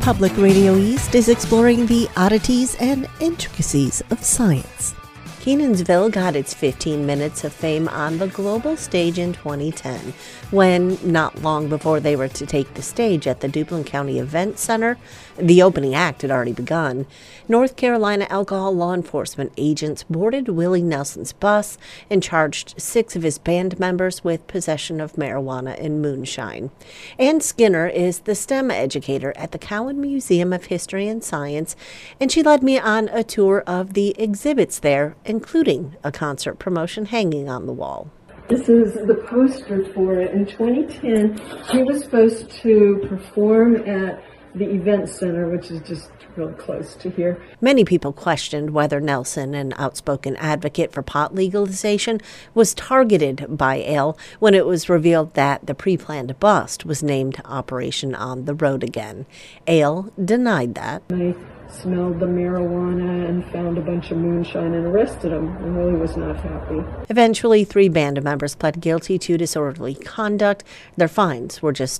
Public Radio East is exploring the oddities and intricacies of science. Kenansville got its 15 minutes of fame on the global stage in 2010, when, not long before they were to take the stage at the Duplin County Event Center, the opening act had already begun. North Carolina alcohol law enforcement agents boarded Willie Nelson's bus and charged 6 of his band members with possession of marijuana and moonshine. Ann Skinner is the STEM educator at the Cowan Museum of History and Science, and she led me on a tour of the exhibits there, including a concert promotion hanging on the wall. This is the poster for it. In 2010, he was supposed to perform at the Event Center, which is just real close to here. Many people questioned whether Nelson, an outspoken advocate for pot legalization, was targeted by Ale when it was revealed that the pre-planned bust was named Operation On the Road Again. Ale denied that. I smelled the marijuana and found a bunch of moonshine and arrested him. I really was not happy. Eventually, 3 band members pled guilty to disorderly conduct. Their fines were just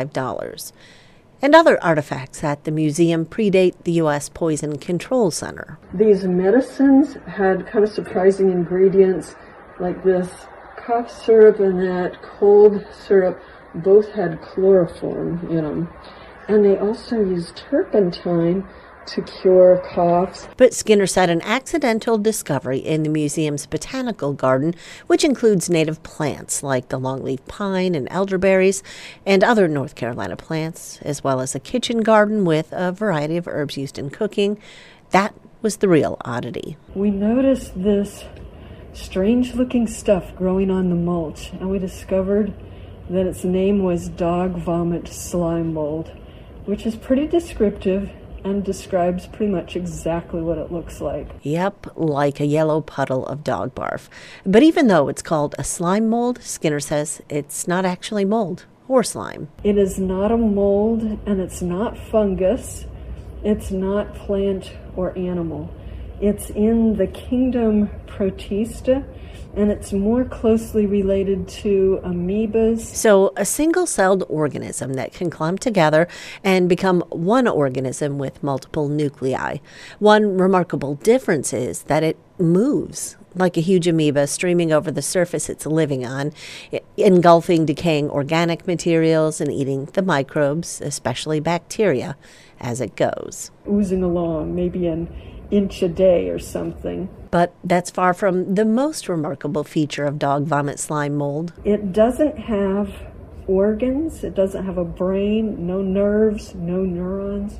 $25. And other artifacts at the museum predate the U.S. Poison Control Center. These medicines had kind of surprising ingredients, like this cough syrup and that cold syrup both had chloroform in them. And they also used turpentine to cure coughs. But Skinner said an accidental discovery in the museum's botanical garden, which includes native plants like the longleaf pine and elderberries and other North Carolina plants, as well as a kitchen garden with a variety of herbs used in cooking, that was the real oddity. We noticed this strange-looking stuff growing on the mulch, and we discovered that its name was dog vomit slime mold, which is pretty descriptive and describes pretty much exactly what it looks like. Yep, like a yellow puddle of dog barf. But even though it's called a slime mold, Skinner says it's not actually mold or slime. It is not a mold, and it's not fungus. It's not plant or animal. It's in the kingdom Protista, and it's more closely related to amoebas. So a single-celled organism that can clump together and become one organism with multiple nuclei. One remarkable difference is that it moves like a huge amoeba streaming over the surface it's living on, engulfing decaying organic materials and eating the microbes, especially bacteria, as it goes. Oozing along, maybe an inch a day or something. But that's far from the most remarkable feature of dog vomit slime mold. It doesn't have organs, it doesn't have a brain, no nerves, no neurons.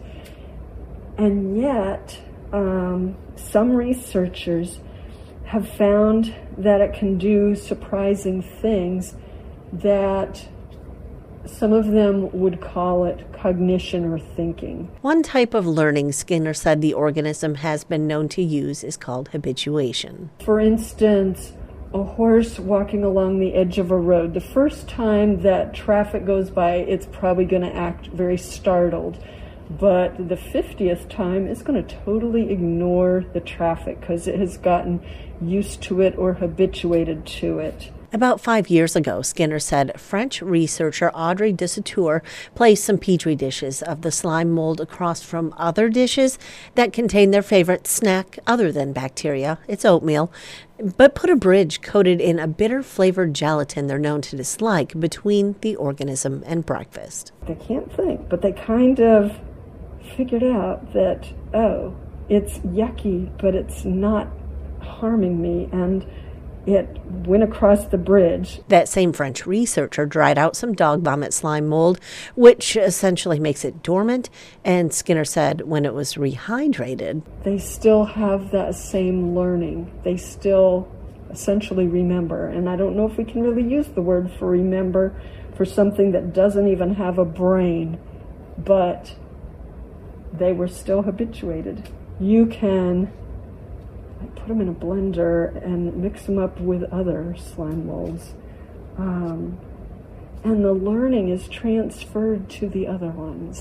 And yet, some researchers have found that it can do surprising things that some of them would call it cognition or thinking. One type of learning Skinner said the organism has been known to use is called habituation. For instance, a horse walking along the edge of a road. The first time that traffic goes by, it's probably going to act very startled. But the 50th time, it's going to totally ignore the traffic because it has gotten used to it or habituated to it. About 5 years ago, Skinner said French researcher Audrey Dessautour placed some petri dishes of the slime mold across from other dishes that contained their favorite snack other than bacteria, it's oatmeal, but put a bridge coated in a bitter-flavored gelatin they're known to dislike between the organism and breakfast. They can't think, but they kind of figured out that, oh, it's yucky, but it's not harming me, and it went across the bridge. That same French researcher dried out some dog vomit slime mold, which essentially makes it dormant, and Skinner said when it was rehydrated, they still have that same learning. They still essentially remember, and I don't know if we can really use the word for remember for something that doesn't even have a brain, but they were still habituated. You can put them in a blender and mix them up with other slime molds. And the learning is transferred to the other ones.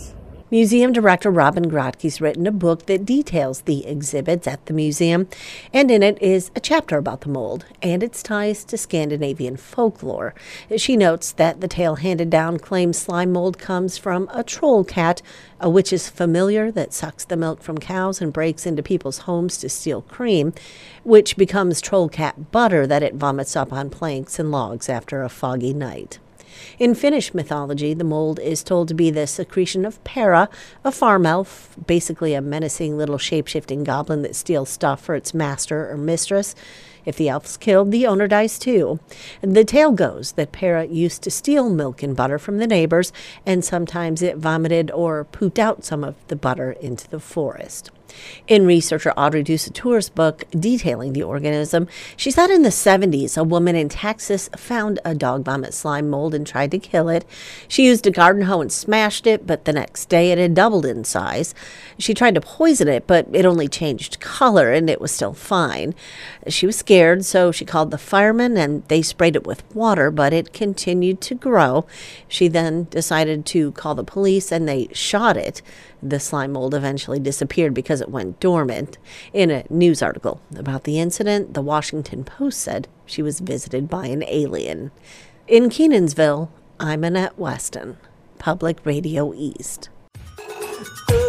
Museum director Robin Grotke's written a book that details the exhibits at the museum, and in it is a chapter about the mold and its ties to Scandinavian folklore. She notes that the tale handed down claims slime mold comes from a troll cat, a witch's familiar that sucks the milk from cows and breaks into people's homes to steal cream, which becomes troll cat butter that it vomits up on planks and logs after a foggy night. In Finnish mythology, the mold is told to be the secretion of Para, a farm elf, basically a menacing little shape-shifting goblin that steals stuff for its master or mistress. If the elf's killed, the owner dies too. The tale goes that Para used to steal milk and butter from the neighbors, and sometimes it vomited or pooped out some of the butter into the forest. In researcher Audrey Dusatour's book detailing the organism, she said in the 70s, a woman in Texas found a dog vomit slime mold and tried to kill it. She used a garden hoe and smashed it, but the next day it had doubled in size. She tried to poison it, but it only changed color and it was still fine. She was scared, so she called the firemen and they sprayed it with water, but it continued to grow. She then decided to call the police and they shot it. The slime mold eventually disappeared because it went dormant. In a news article about the incident, the Washington Post said she was visited by an alien. In Kenansville, I'm Annette Weston, Public Radio East.